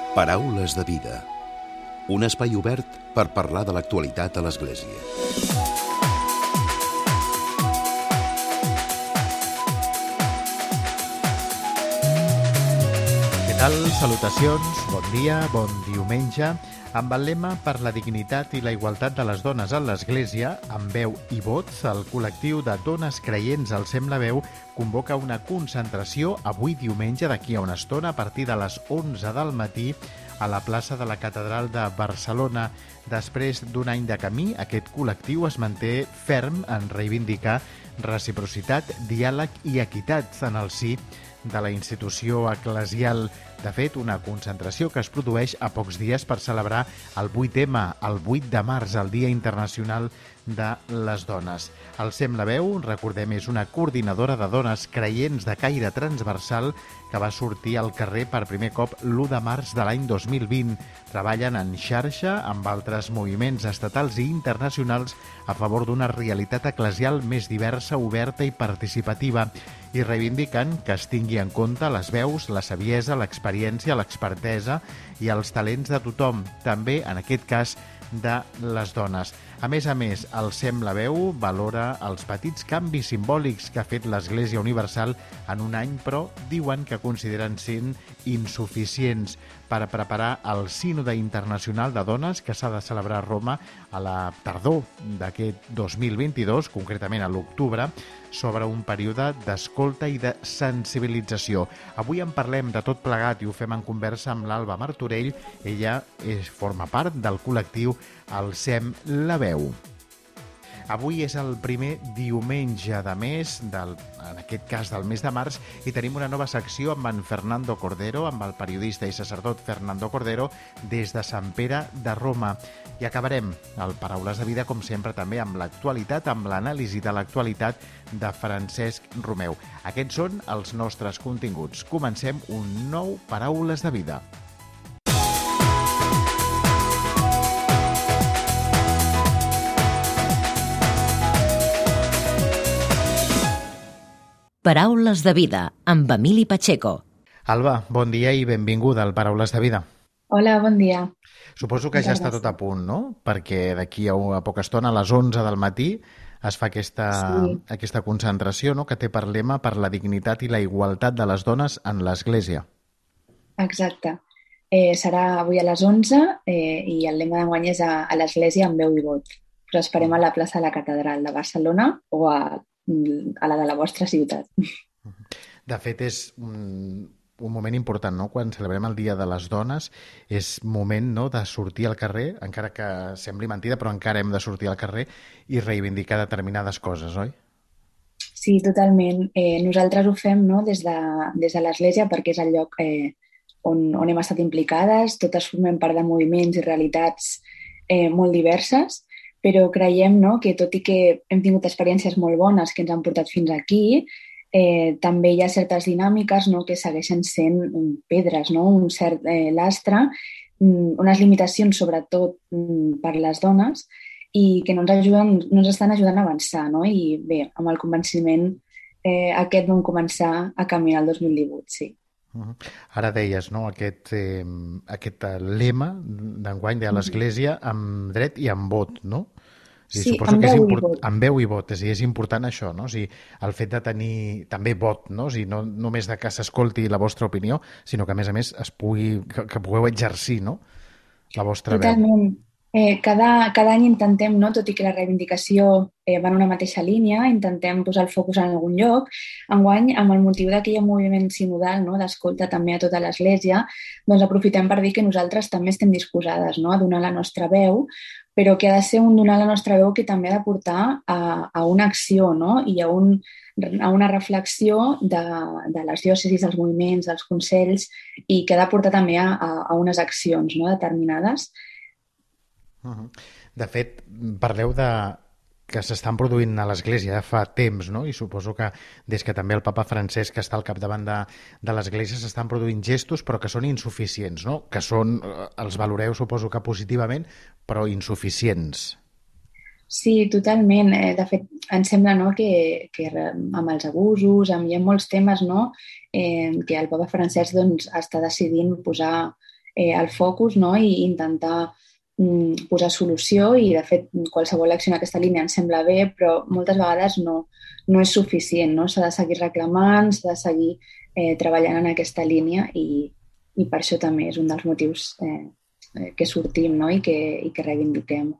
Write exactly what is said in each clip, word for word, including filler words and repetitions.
Paraules de vida. Un espai obert per parlar de l'actualitat a l'Església. Què tal? Salutacions, bon dia, bon diumenge. Amb el lema Per la dignitat i la igualtat de les dones a l'Església, amb veu i vot, el col·lectiu de dones creients al Sem la Veu convoca una concentració avui diumenge, d'aquí a una estona, a partir de les onze del matí, a la plaça de la Catedral de Barcelona. Després d'un any de camí, aquest col·lectiu es manté ferm en reivindicar reciprocitat, diàleg i equitat en el si de la institució eclesial. De fet, una concentració que es produeix a pocs dies per celebrar el vuit ema, el vuit de març, el Dia Internacional de les Dones. El Sem la Veu, recordem, és una coordinadora de dones creients de caire transversal que va sortir al carrer per primer cop l'u de març de l'any dos mil vint. Treballen en xarxa amb altres moviments estatals i internacionals a favor d'una realitat eclesial més diversa, oberta i participativa, i reivindiquen que es tingui en compte les veus, la saviesa, l'experiència, l'expertesa i els talents de tothom, també, en aquest cas, de les dones. A més a més, el Sem la Veu valora els petits canvis simbòlics que ha fet l'Església Universal en un any, però diuen que consideren sent insuficients per preparar el Sínode Internacional de Dones que s'ha de celebrar a Roma a la tardor d'aquest dos mil vint-i-dos, concretament a l'octubre, sobre un període d'escolta i de sensibilització. Avui en parlem de tot plegat i ho fem en conversa amb l'Alba Martorell. Ella és, forma part del col·lectiu El Sem la Veu. Avui és el primer diumenge de mes, del, en aquest cas del mes de març, i tenim una nova secció amb en Fernando Cordero, amb el periodista i sacerdot Fernando Cordero, des de Sant Pere de Roma. I acabarem el Paraules de Vida, com sempre, també amb l'actualitat, amb l'anàlisi de l'actualitat de Francesc Romeu. Aquests són els nostres continguts. Comencem un nou Paraules de Vida. Paraules de Vida, amb Emili Pacheco. Alba, bon dia i benvinguda al Paraules de Vida. Hola, bon dia. Suposo que ja està tot a punt, no? Perquè d'aquí a una poca estona, a les onze del matí, es fa aquesta, sí. aquesta concentració, no?, que té per lema Per la dignitat i la igualtat de les dones en l'Església. Exacte. Eh, serà avui a les onze eh, i el lema d'enguany és a, a l'Església amb veu i vot. Us esperem a la plaça de la Catedral de Barcelona o a a la de la vostra ciutat. De fet, és un, un moment important, no? Quan celebrem el Dia de les Dones, és moment, no?, de sortir al carrer, encara que sembli mentida, però encara hem de sortir al carrer i reivindicar determinades coses, oi? Sí, totalment. Eh, nosaltres ho fem, no?, des de, des de l'Església, perquè és el lloc eh, on, on hem estat implicades, totes formem part de moviments i realitats eh, molt diverses, però creiem, no?, que tot i que hem tingut experiències molt bones que ens han portat fins aquí, eh, també hi ha certes dinàmiques, no?, que segueixen sent pedres, no?, un cert eh, lastre, unes limitacions sobretot per les dones i que no ens, ajuden, no ens estan ajudant a avançar, no? I bé, amb el convenciment eh, aquest vam començar a caminar el dos mil divuit, sí. Uh-huh. Ara deies, no?, aquest, eh, aquest lema d'enguany de l'Església amb dret i amb vot, no? Sí, suposo amb que és veu import... i vot. Amb veu i vot, és, és important això, no? O sigui, el fet de tenir també vot, no? O sigui, no només de que s'escolti la vostra opinió, sinó que a més a més es pugui, que, que pugueu exercir, no?, la vostra Totalment. veu. Eh, cada, cada any intentem, no, tot i que la reivindicació eh, va en una mateixa línia, intentem posar el focus en algun lloc. Enguany, amb el motiu d'aquell moviment sinodal, no, d'escolta també a tota l'Església, doncs aprofitem per dir que nosaltres també estem disposades, no, a donar la nostra veu, però que ha de ser un donar la nostra veu que també ha de portar a, a una acció, no?, i a, un, a una reflexió de, de les diòcesis, dels moviments, dels consells, i que ha de portar també a, a, a unes accions, no?, determinades. Uh-huh. De fet, parleu de que s'estan produint a l'Església fa temps, no? I suposo que des que també el papa Francesc està al capdavant de, de l'Església s'estan produint gestos però que són insuficients, no? Que són, els valoreu suposo que positivament, però insuficients. Sí, totalment. De fet, em sembla, no, que, que amb els abusos, amb, hi ha molts temes, no, eh, que el papa Francesc doncs, està decidint posar eh, el focus, no? I intentar mm, posar solució i, de fet, qualsevol acció en aquesta línia ens sembla bé, però moltes vegades no, no és suficient, no? S'ha de seguir reclamant, s'ha de seguir eh, treballant en aquesta línia i, i per això també és un dels motius eh, que sortim, no? I, que, i que reivindiquem.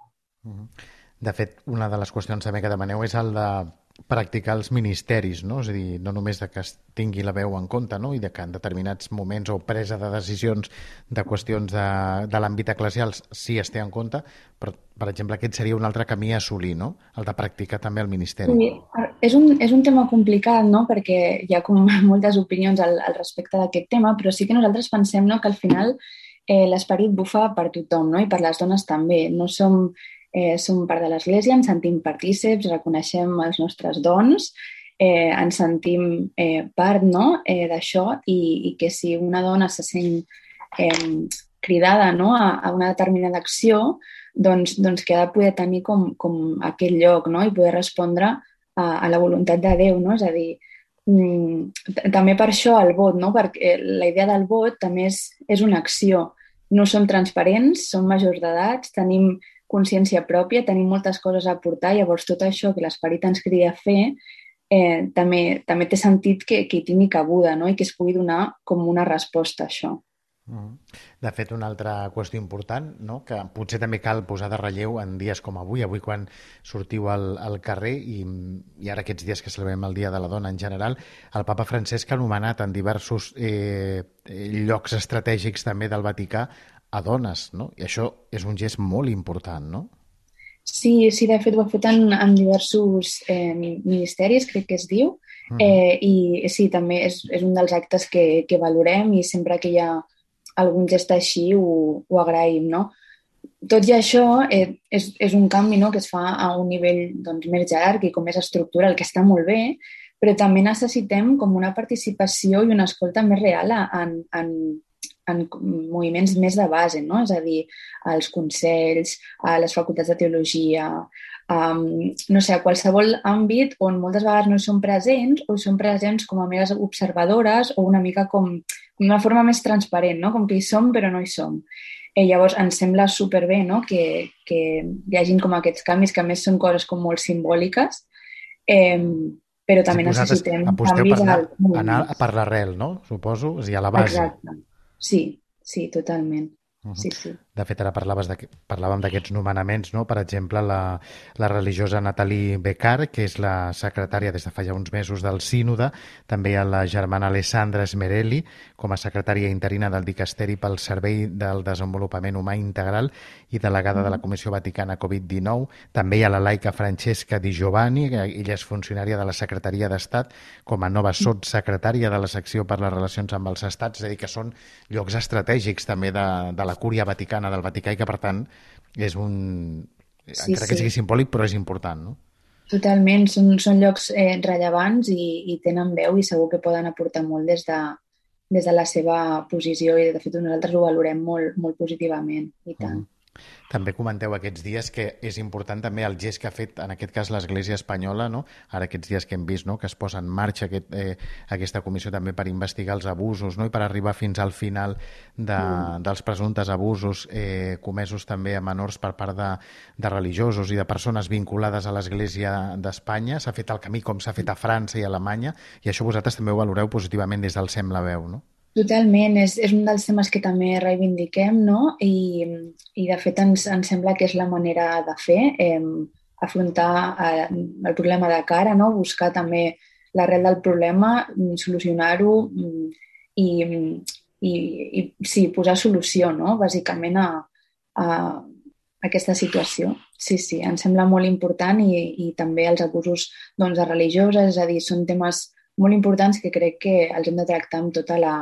De fet, una de les qüestions també que demaneu és el de practicar els ministeris, no? És a dir, no només de que es tingui la veu en compte, no? I de que en determinats moments o presa de decisions de qüestions de, de l'àmbit eclesial sí es té en compte, però, per exemple, aquest seria un altre camí a assolir, no? El de practicar també el ministeri. Sí, és un, és un tema complicat, no? Perquè hi ha com moltes opinions al, al respecte d'aquest tema, però sí que nosaltres pensem, no?, que al final eh, l'esperit bufa per tothom, no? I per les dones també. No som Eh, som part de l'Església, ens sentim partíceps, reconeixem els nostres dons, eh, ens sentim eh, part, no?, eh, d'això i, i que si una dona se sent eh, cridada, no?, a, a una determinada acció, doncs, doncs que ha de poder tenir com, com aquest lloc, no?, i poder respondre a, a la voluntat de Déu, no? És a dir, mm, també per això el vot, no?, perquè la idea del vot també és, és una acció. No som transparents, som majors d'edat, tenim consciència pròpia, tenim moltes coses a aportar, llavors tot això que l'esperit ens crida a fer eh, també, també té sentit que, que hi tingui cabuda, no? I que es pugui donar com una resposta a això. De fet, una altra qüestió important, no?, que potser també cal posar de relleu en dies com avui, avui quan sortiu al, al carrer i, i ara aquests dies que celebrem el Dia de la Dona en general, el papa Francesc ha anomenat en diversos eh, llocs estratègics també del Vaticà a dones, no? I això és un gest molt important, no? Sí, sí, de fet ho ha fet en, en diversos eh, ministeris, crec que es diu, eh, i sí, també és, és un dels actes que, que valorem i sempre que hi ha algun gest així ho, ho agraïm, no? Tot i això eh, és, és un canvi, no?, que es fa a un nivell doncs, més jeràrquic o més estructural, que està molt bé, però també necessitem com una participació i una escolta més real en, en en moviments més de base, no? És a dir, als consells, a les facultats de teologia, um, no sé, a qualsevol àmbit on moltes vegades no hi som presents o hi som presents com a meres observadores o una mica com d'una forma més transparent, no? Com que hi som però no hi som. Eh, llavors ens sembla superbé, no?, que, que hi hagin com aquests canvis, que a més són coses com molt simbòliques, eh, però també sí, necessitem canvis... Per anar, anar per l'arrel, no?, suposo, és a dir, a la base. Exacte. Sí, sí, totalment. Uh-huh. Sí, sí. De fet, ara parlaves de, parlàvem d'aquests nomenaments, no? Per exemple, la, la religiosa Nathalie Beccar, que és la secretària des de fa ja uns mesos del Sínode, també a la germana Alessandra Smerelli, com a secretària interina del Dicasteri pel Servei del Desenvolupament Humà Integral i delegada de la Comissió Vaticana covid dinou. També hi ha la laica Francesca Di Giovanni, que ella és funcionària de la Secretaria d'Estat, com a nova sotssecretària de la secció per les relacions amb els estats, és a dir, que són llocs estratègics també de, de la Cúria Vaticana del Vaticà i que, per tant, és un... Sí, encara que sí. sigui simbòlic, però és important, no? Totalment, són, són llocs eh, rellevants i, i tenen veu i segur que poden aportar molt des de, des de la seva posició i, de fet, nosaltres ho valorem molt, molt positivament, i tant. Mm. També comenteu aquests dies que és important també el gest que ha fet, en aquest cas, l'Església Espanyola, no? Ara aquests dies que hem vist, no?, que es posa en marxa aquest, eh, aquesta comissió també per investigar els abusos, no?, i per arribar fins al final de, mm. dels presumptes abusos eh, comesos també a menors per part de, de religiosos i de persones vinculades a l'Església d'Espanya. S'ha fet el camí com s'ha fet a França i a Alemanya, i això vosaltres també ho valoreu positivament des del Sem la Veu, no? Totalment, és, és un dels temes que també reivindiquem, no? I, i de fet ens, ens sembla que és la manera de fer, eh, afrontar eh, el problema de cara, no? Buscar també l'arrel del problema, solucionar-ho i, i, i sí, posar solució, no?, bàsicament a, a aquesta situació. Sí, sí, ens sembla molt important i, i també els abusos doncs, de religioses, és a dir, són temes molt importants que crec que els hem de tractar amb tota la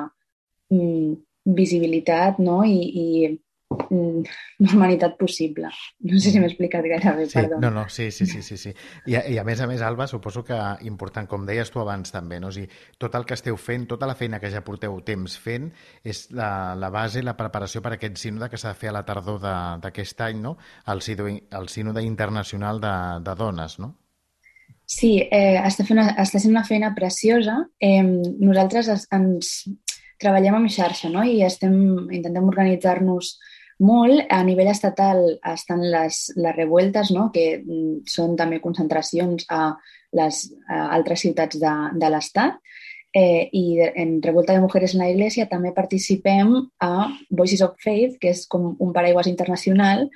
mm, visibilitat, no?, i, i mm, normalitat possible. No sé si m'he explicat gaire bé, sí, perdó. No, no, sí, sí, sí, sí, sí. I, I a més a més, Alba, suposo que important, com deies tu abans també, no? O sigui, tot el que esteu fent, tota la feina que ja porteu temps fent, és la, la base, la preparació per a aquest sínode que s'ha de fer a la tardor d'aquest any, no?, el sínode, el sínode internacional de, de dones, no? Sí, eh, està, fent una, està sent una feina preciosa. Eh, nosaltres es, ens, treballem en xarxa, no? I estem, intentem organitzar-nos molt. A nivell estatal estan les, les revueltes, no? Que són també concentracions a les a altres ciutats de, de l'Estat. Eh, I en Revuelta de Mujeres en la Iglesia també participem a Voices of Faith, que és com un paraigües internacional.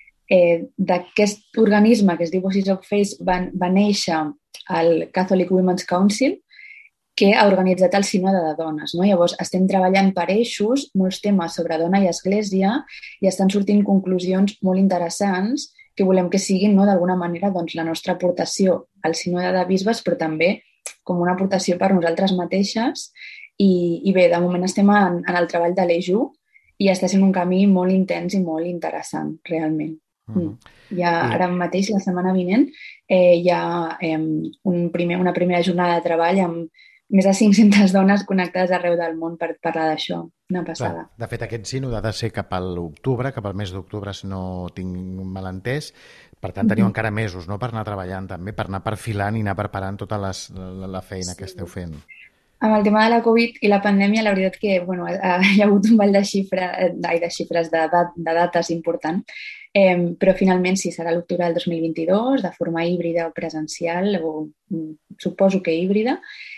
Eh, d'aquest organisme que es diu Voices of Faith va, va néixer al Catholic Women's Council, que ha organitzat el Sínode de Dones. No? Llavors, estem treballant per eixos, molts temes sobre dona i església, i estan sortint conclusions molt interessants que volem que siguin, no, d'alguna manera, doncs, la nostra aportació al Sínode de Bisbes, però també com una aportació per nosaltres mateixes. I, i bé, de moment estem en, en el treball de l'E J U i està sent un camí molt intens i molt interessant, realment. Mm. Ja ara mateix, la setmana vinent, eh, hi ha eh, un primer, una primera jornada de treball amb més de cinc-centes dones connectades arreu del món per parlar d'això. Una passada. Clar, de fet, aquest sínode ha de ser cap a l'octubre, cap al mes d'octubre, si no tinc mal entès. Per tant, teniu mm-hmm. encara mesos, no?, per anar treballant també, per anar perfilant i anar preparant tota les, la, la feina sí. que esteu fent. Amb el tema de la Covid i la pandèmia, la veritat que bueno, hi ha hagut un ball de, xifra, ai, de xifres, de, dat, de dates important, eh, però finalment sí, serà l'octubre del dos mil vint-i-dos, de forma híbrida o presencial, o suposo que híbrida,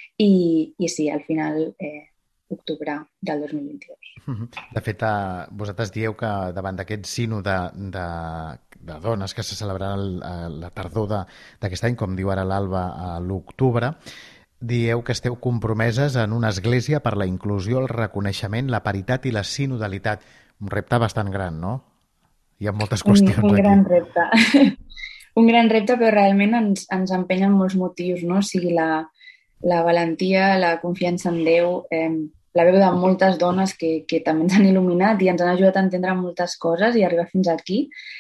i, i sí, al final, eh, octubre del dos mil vint-i-dos. De fet, eh, vosaltres dieu que davant d'aquest sínode de, de, de dones que se celebrarà el, la tardor d'aquest any, com diu ara l'Alba, a l'octubre, dieu que esteu compromeses en una església per la inclusió, el reconeixement, la paritat i la sinodalitat. Un repte bastant gran, no? Hi ha moltes qüestions un, un aquí. gran repte. un gran repte, però realment ens, ens empenyen molts motius, no? O sigui, la, la valentia, la confiança en Déu, eh, la veu de moltes dones que, que també ens han il·luminat i ens han ajudat a entendre moltes coses i arribar fins aquí.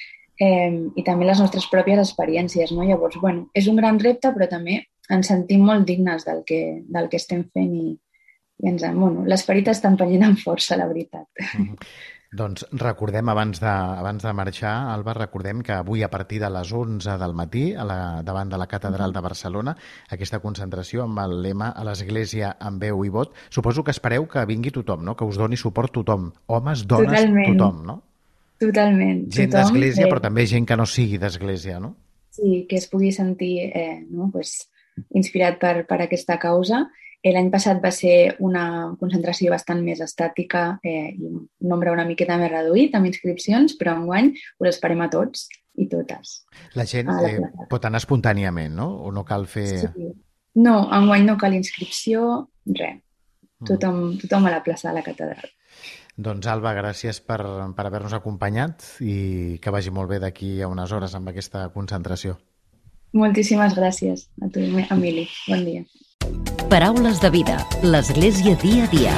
Eh, i també les nostres pròpies experiències, no? Llavors, bueno, és un gran repte, però també ens sentim molt dignes del que, del que estem fent i, i ens, bueno, l'esperit està empenyent amb força, la veritat. Mm-hmm. Doncs recordem, abans de, abans de marxar, Alba, recordem que avui a partir de les onze del matí, a la, davant de la Catedral de Barcelona, aquesta concentració amb el lema a l'Església amb veu i vot. Suposo que espereu que vingui tothom, no? Que us doni suport tothom. Homes, dones, Totalment. Tothom, no? Totalment. Gent d'església, eh... però també gent que no sigui d'església, no? Sí, que es pugui sentir eh, no? pues, inspirat per, per aquesta causa. L'any passat va ser una concentració bastant més estàtica eh, i un nombre una miqueta més reduït, amb inscripcions, però enguany us esperem a tots i totes. La gent la eh, pot anar espontàniament, no? O no cal fer... Sí. No, enguany no cal inscripció, res. Tothom, tothom a la plaça de la catedral. Doncs, Alba, gràcies per, per haver-nos acompanyat i que vagi molt bé d'aquí a unes hores amb aquesta concentració. Moltíssimes gràcies a tu, Emili. Bon dia. Paraules de vida. L'Església dia a dia.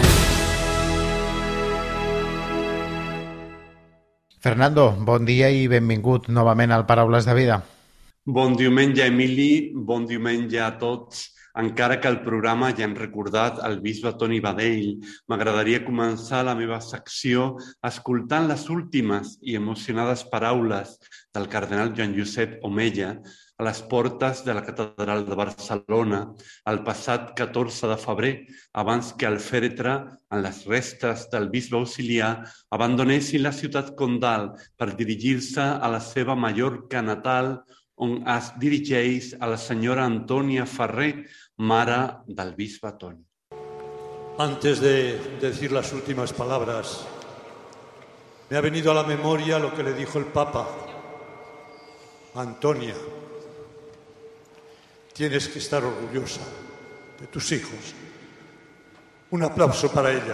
Fernando, bon dia i benvingut novament al Paraules de vida. Bon diumenge, Emili. Bon diumenge a tots. Encara que el programa ja hem recordat el bisbe Toni Badell, m'agradaria començar la meva secció escoltant les últimes i emocionades paraules del cardenal Joan Josep Omella a les portes de la Catedral de Barcelona el passat catorze de febrer, abans que el fèretre en les restes del bisbe auxiliar abandonessin la ciutat condal per dirigir-se a la seva Mallorca natal, on es dirigeix a la senyora Antònia Ferrer, mare del bisbe Toni. Antes de decir las últimas palabras, me ha venido a la memoria lo que le dijo el Papa. Antonia, tienes que estar orgullosa de tus hijos. Un aplauso para ella.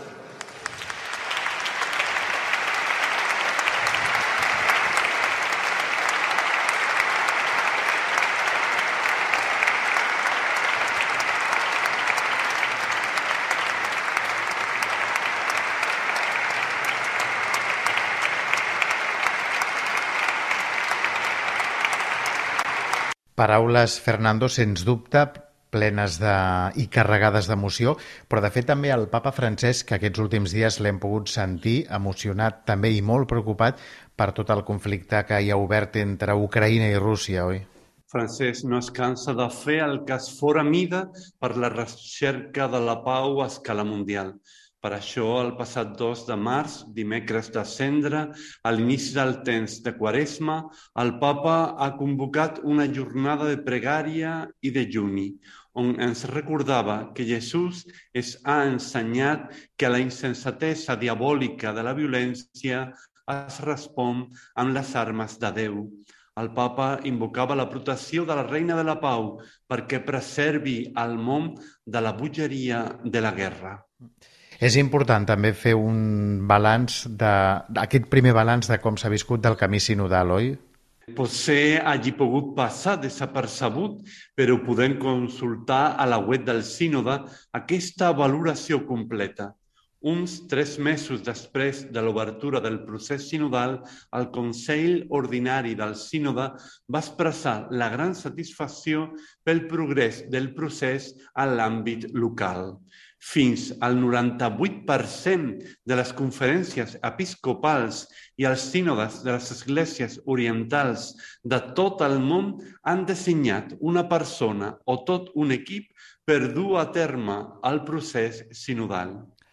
Paraules, Fernando, sens dubte, plenes de... i carregades d'emoció, però de fet també el papa Francesc, que aquests últims dies l'hem pogut sentir emocionat també i molt preocupat per tot el conflicte que hi ha obert entre Ucraïna i Rússia, oi? Francesc no es cansa de fer el que es fora mida per la recerca de la pau a escala mundial. Per això, el passat dos de març, dimecres de Cendra, a l'inici del temps de Quaresma, el Papa ha convocat una jornada de pregària i de juni, on ens recordava que Jesús ens ha ensenyat que a la insensatesa diabòlica de la violència es respon amb les armes de Déu. El Papa invocava la protecció de la Reina de la Pau perquè preservi el món de la bogeria de la guerra. És important també fer un balanç, d'aquest primer balanç de com s'ha viscut del camí sinodal, oi? Potser hagi pogut passar desapercebut, però podem consultar a la web del sínode aquesta valoració completa. Uns tres mesos després de l'obertura del procés sinodal, el Consell Ordinari del Sínode va expressar la gran satisfacció pel progrés del procés a l'àmbit local. Fins al noranta-vuit per cent de les conferències episcopals i els sínodes de les esglésies orientals de tot el món han designat una persona o tot un equip per dur a terme el procés sinodal.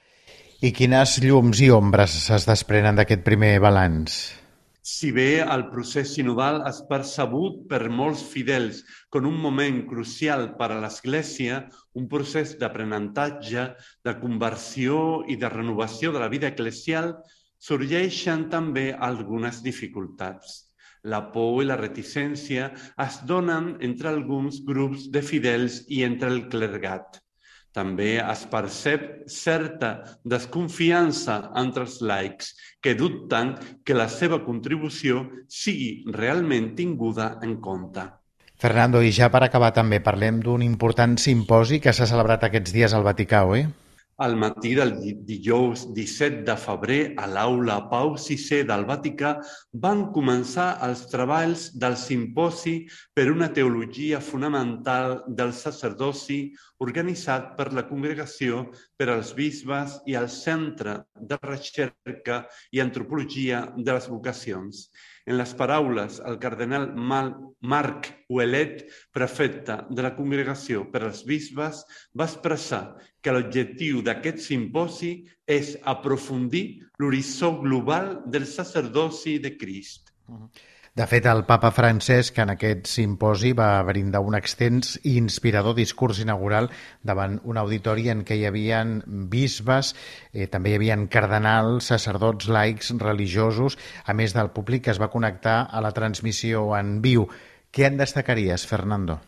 I quines llums i ombres es desprenen d'aquest primer balanç? Si bé el procés sinodal és percebut per molts fidels com un moment crucial per a l'Església, un procés d'aprenentatge, de conversió i de renovació de la vida eclesial, sorgeixen també algunes dificultats. La por i la reticència es donen entre alguns grups de fidels i entre el clergat. També es percep certa desconfiança entre els laics que dubten que la seva contribució sigui realment tinguda en compte. Fernando, i ja per acabar també parlem d'un important simposi que s'ha celebrat aquests dies al Vaticà, oi? Al matí del dijous disset de febrer, a l'aula Pau sisè del Vaticà, van començar els treballs del simposi per una teologia fonamental del sacerdoci organitzat per la Congregació per als Bisbes i el Centre de Recerca i Antropologia de les Vocacions. En les paraules, el cardenal Marc Ouellet, prefecte de la Congregació per als Bisbes, va expressar que l'objectiu d'aquest simposi és aprofundir l'horitzó global del sacerdoci de Crist. De fet, el papa Francesc en aquest simposi va brindar un extens i inspirador discurs inaugural davant un auditori en què hi havia bisbes, eh, també hi havia cardenals, sacerdots, laics, religiosos, a més del públic que es va connectar a la transmissió en viu. Què en destacaries, Fernando?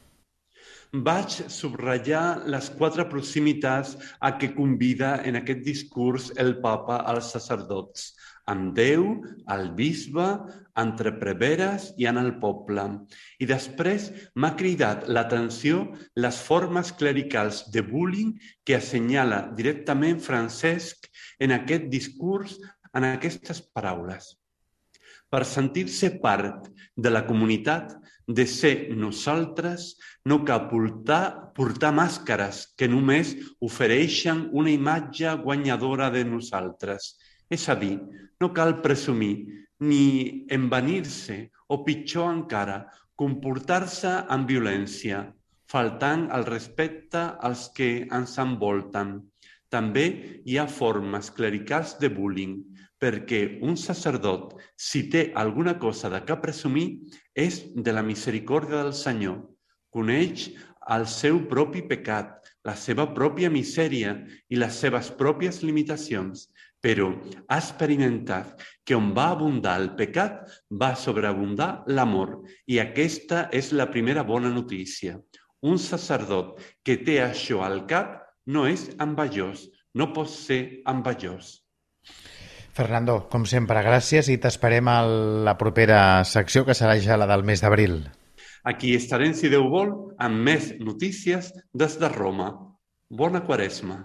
Vaig subratllar les quatre proximitats a què convida en aquest discurs el papa als sacerdots, amb Déu, al bisbe, entre preveres i en el poble. I després m'ha cridat l'atenció les formes clericals de bullying que assenyala directament Francesc en aquest discurs, en aquestes paraules. Per sentir-se part de la comunitat, de ser nosaltres, no cal portar, portar màscares que només ofereixen una imatge guanyadora de nosaltres. És a dir, no cal presumir ni envanir-se o, pitjor encara, comportar-se amb violència, faltant el respecte als que ens envolten. També hi ha formes clericals de bullying, perquè un sacerdot, si té alguna cosa de què presumir, és de la misericòrdia del Senyor. Coneix el seu propi pecat, la seva pròpia misèria i les seves pròpies limitacions, però ha experimentat que on va abundar el pecat, va sobreabundar l'amor. I aquesta és la primera bona notícia. Un sacerdot que té això al cap no és envejós, no pot ser envejós. Fernando, com sempre, gràcies i t'esperem a la propera secció, que serà ja la del mes d'abril. Aquí estarem, si Déu vol, amb més notícies des de Roma. Bona Quaresma.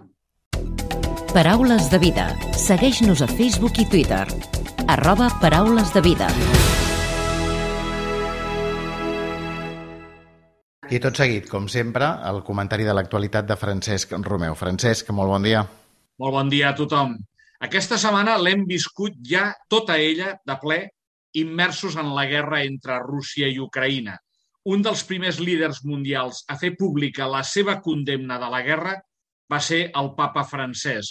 Paraules de vida. Segueix-nos a Facebook i Twitter. Arroba Paraules de Vida. I tot seguit, com sempre, el comentari de l'actualitat de Francesc Romeu. Francesc, molt bon dia. Molt bon dia a tothom. Aquesta setmana l'hem viscut ja tota ella de ple, immersos en la guerra entre Rússia i Ucraïna. Un dels primers líders mundials a fer pública la seva condemna de la guerra va ser el papa Francesc.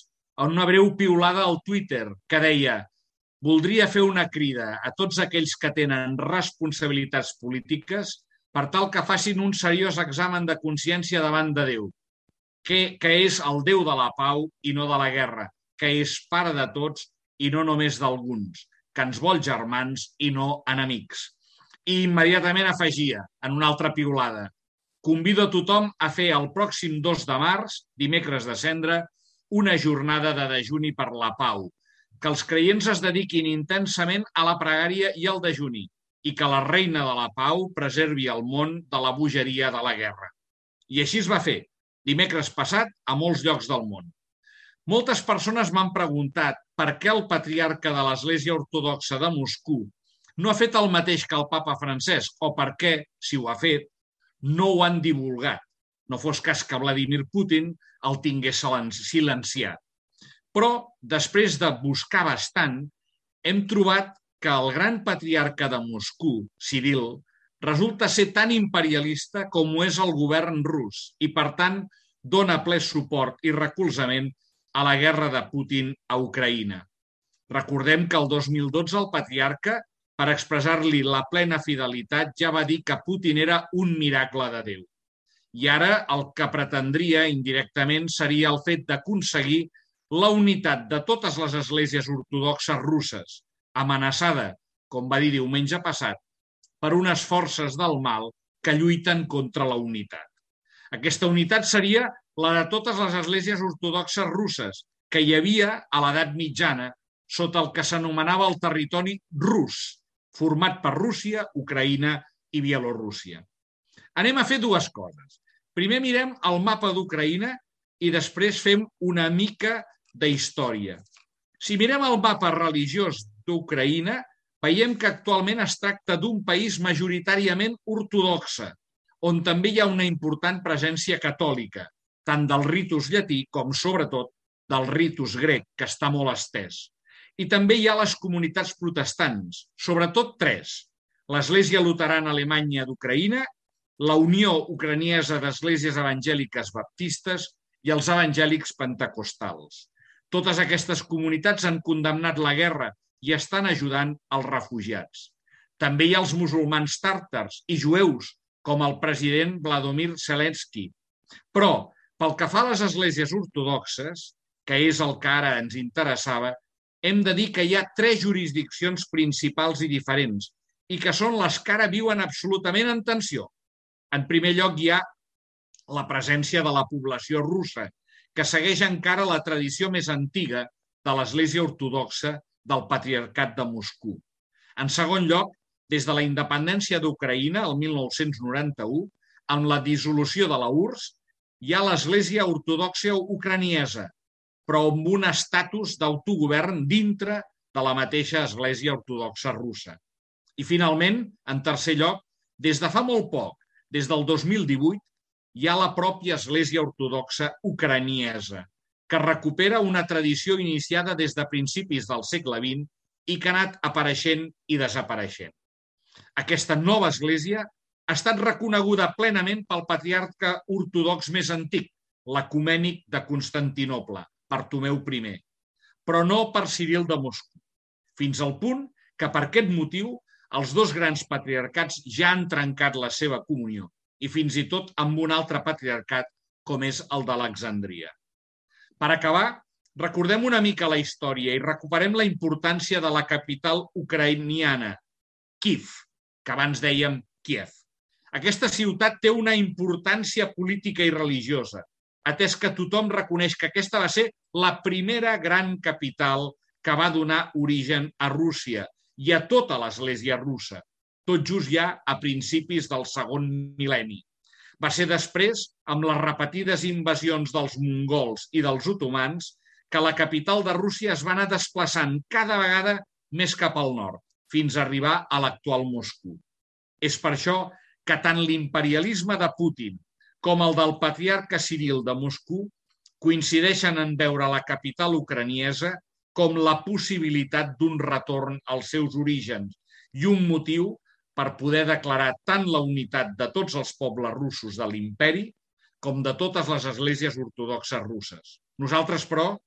una breu piulada al Twitter que deia: voldria fer una crida a tots aquells que tenen responsabilitats polítiques per tal que facin un seriós examen de consciència davant de Déu, que, que és el Déu de la pau i no de la guerra, que és pare de tots i no només d'alguns, que ens vol germans i no enemics. I immediatament afegia, en una altra piulada: convido a tothom a fer el pròxim dos de març, dimecres de Cendra, una jornada de dejuni per la pau, que els creients es dediquin intensament a la pregària i al dejuni, i que la reina de la pau preservi el món de la bogeria de la guerra. I així es va fer, dimecres passat, a molts llocs del món. Moltes persones m'han preguntat per què el patriarca de l'Església Ortodoxa de Moscou no ha fet el mateix que el papa Francesc, o per què, si ho ha fet, no ho han divulgat. No fos cas que Vladimir Putin el tingués silenciat. Però, després de buscar bastant, hem trobat que el gran patriarca de Moscou, Ciril, resulta ser tan imperialista com ho és el govern rus i, per tant, dona ple suport i recolzament a la guerra de Putin a Ucraïna. Recordem que el dos mil dotze el patriarca, per expressar-li la plena fidelitat, ja va dir que Putin era un miracle de Déu. I ara el que pretendria indirectament seria el fet d'aconseguir la unitat de totes les esglésies ortodoxes russes, amenaçada, com va dir diumenge passat, per unes forces del mal que lluiten contra la unitat. Aquesta unitat seria la de totes les esglésies ortodoxes russes que hi havia a l'edat mitjana sota el que s'anomenava el territori rus, format per Rússia, Ucraïna i Bielorússia. Anem a fer dues coses. Primer mirem el mapa d'Ucraïna i després fem una mica de història. Si mirem el mapa religiós d'Ucraïna, veiem que actualment es tracta d'un país majoritàriament ortodoxe, on també hi ha una important presència catòlica, tant del ritus llatí com, sobretot, del ritus grec, que està molt estès. I també hi ha les comunitats protestants, sobretot tres: l'Església Luterana Alemanya d'Ucraïna, la Unió Ucraniesa d'Esglésies Evangèliques Baptistes i els evangèlics pentecostals. Totes aquestes comunitats han condemnat la guerra i estan ajudant els refugiats. També hi ha els musulmans tàrtars i jueus, com el president Vladimir Zelensky. Però, pel que fa a les esglésies ortodoxes, que és el que ara ens interessava, hem de dir que hi ha tres jurisdiccions principals i diferents i que són les que ara viuen absolutament en tensió. En primer lloc hi ha la presència de la població russa, que segueix encara la tradició més antiga de l'Església Ortodoxa del Patriarcat de Moscou. En segon lloc, des de la independència d'Ucraïna, el mil nou-cents noranta-u, amb la dissolució de la U R S S, hi ha l'Església Ortodoxa Ucraniesa, però amb un estatus d'autogovern dintre de la mateixa Església Ortodoxa russa. I finalment, en tercer lloc, des de fa molt poc, des del dos mil divuit, hi ha la pròpia Església Ortodoxa Ucraniesa, que recupera una tradició iniciada des de principis del segle vint i que ha anat apareixent i desapareixent. Aquesta nova església ha estat reconeguda plenament pel patriarca ortodox més antic, l'ecumènic de Constantinoble, Bartomeu primer, però no per Ciril de Moscou, fins al punt que per aquest motiu els dos grans patriarcats ja han trencat la seva comunió, i fins i tot amb un altre patriarcat com és el d'Alexandria. Per acabar, recordem una mica la història i recuperem la importància de la capital ucraïniana, Kíev, que abans dèiem Kíev. Aquesta ciutat té una importància política i religiosa, atès que tothom reconeix que aquesta va ser la primera gran capital que va donar origen a Rússia i a tota l'Església russa, tot just ja a principis del segon mil·lenni. Va ser després, amb les repetides invasions dels mongols i dels otomans, que la capital de Rússia es va anar desplaçant cada vegada més cap al nord, fins a arribar a l'actual Moscou. És per això que tant l'imperialisme de Putin com el del patriarca Ciril de Moscou coincideixen en veure la capital ucraniesa com la possibilitat d'un retorn als seus orígens i un motiu per poder declarar tant la unitat de tots els pobles russos de l'imperi com de totes les esglésies ortodoxes russes. Nosaltres, però,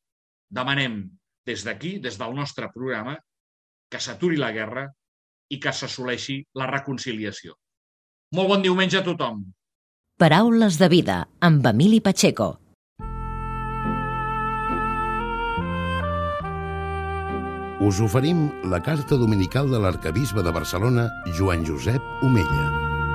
demanem des d'aquí, des del nostre programa, que s'aturi la guerra i que s'assoleixi la reconciliació. Molt bon diumenge a tothom. Paraules de vida, amb Emili Pacheco. Us oferim la carta dominical de l'arquebisbe de Barcelona, Joan Josep Omella.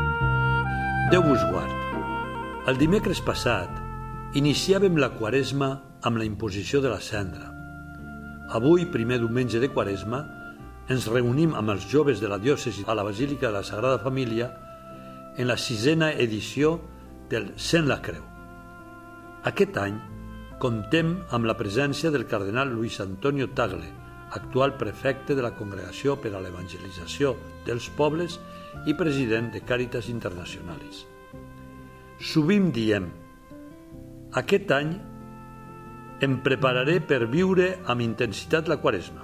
Déu vos guard. El dimecres passat iniciàvem la Quaresma amb la imposició de la cendra. Avui, primer diumenge de Quaresma, ens reunim amb els joves de la diòcesi a la Basílica de la Sagrada Família en la sisena edició del Sent la Creu. Aquest any comptem amb la presència del cardenal Luis Antonio Tagle, actual prefecte de la Congregació per a l'Evangelització dels Pobles i president de Càritas Internacionalis. Sovint diem: aquest any em prepararé per viure amb intensitat la Quaresma.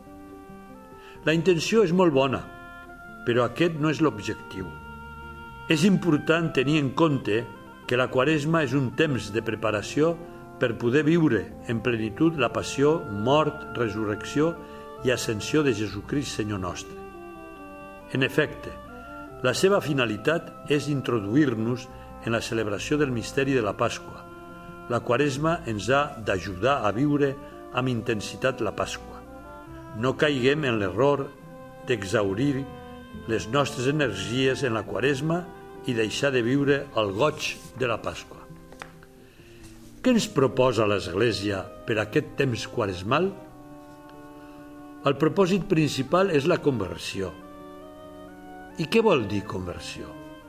La intenció és molt bona, però aquest no és l'objectiu. És important tenir en compte que la Quaresma és un temps de preparació per poder viure en plenitud la passió, mort, resurrecció i ascensió de Jesucrist Senyor nostre. En efecte, la seva finalitat és introduir-nos en la celebració del misteri de la Pasqua. La Quaresma ens ha d'ajudar a viure amb intensitat la Pasqua. No caiguem en l'error d'exhaurir les nostres energies en la Quaresma i deixar de viure el goig de la Pasqua. Què ens proposa l'Església per aquest temps quaresmal? El propòsit principal és la conversió. I què vol dir conversió?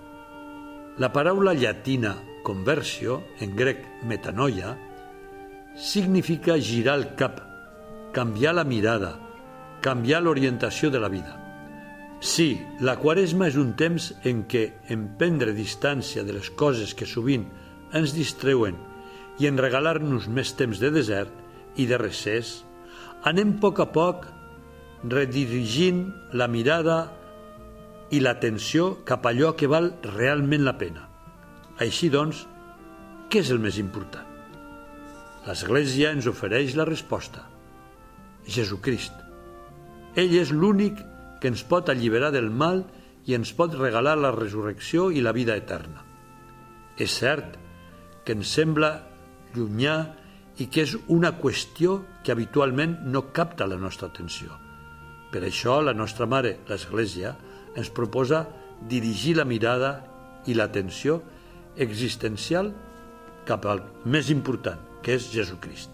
La paraula llatina conversio, en grec metanoia, significa girar el cap, canviar la mirada, canviar l'orientació de la vida. Sí, la Quaresma és un temps en què, en prendre distància de les coses que sovint ens distreuen i en regalar-nos més temps de desert i de recés, anem a poc a poc redirigint la mirada i l'atenció cap a allò que val realment la pena. Així doncs, què és el més important? L'Església ens ofereix la resposta: Jesucrist. Ell és l'únic que ens pot alliberar del mal i ens pot regalar la resurrecció i la vida eterna. És cert que ens sembla llunyà i que és una qüestió que habitualment no capta la nostra atenció. Per això la nostra Mare, l'Església, ens proposa dirigir la mirada i l'atenció existencial cap al més important, que és Jesucrist.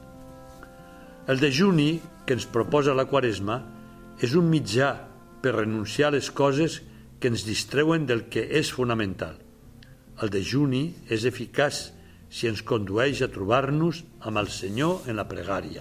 El dejuni que ens proposa la Quaresma és un mitjà per renunciar a les coses que ens distreuen del que és fonamental. El dejuni és eficaç si ens condueix a trobar-nos amb el Senyor en la pregària.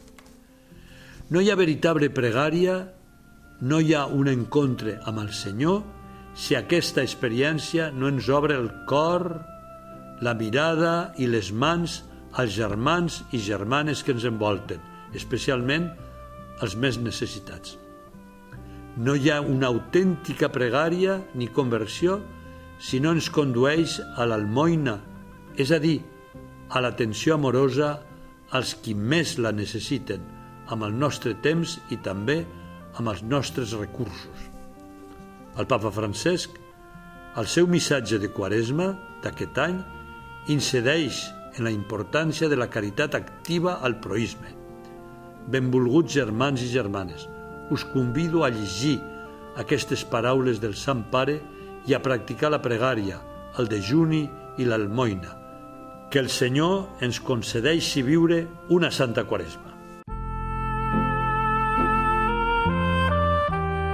No hi ha veritable pregària, no hi ha un encontre amb el Senyor si aquesta experiència no ens obre el cor, la mirada i les mans als germans i germanes que ens envolten, especialment els més necessitats. No hi ha una autèntica pregària ni conversió si no ens condueix a l'almoina, és a dir, a l'atenció amorosa als qui més la necessiten, amb el nostre temps i també amb els nostres recursos. El papa Francesc, al seu missatge de Quaresma d'aquest any, incideix en la importància de la caritat activa al proïsme. Benvolguts germans i germanes, us convido a llegir aquestes paraules del Sant Pare i a practicar la pregària, el dejuni i l'almoina. Que el Senyor ens concedeixi viure una santa Quaresma.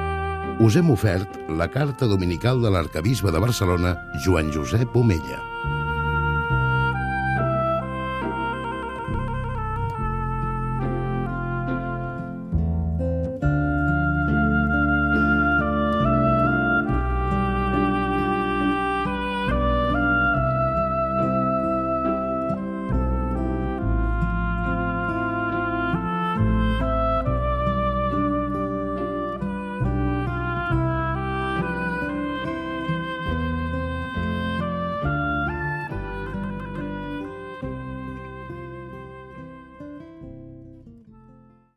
Us hem ofert la carta dominical de l'arquebisbe de Barcelona, Joan Josep Omella.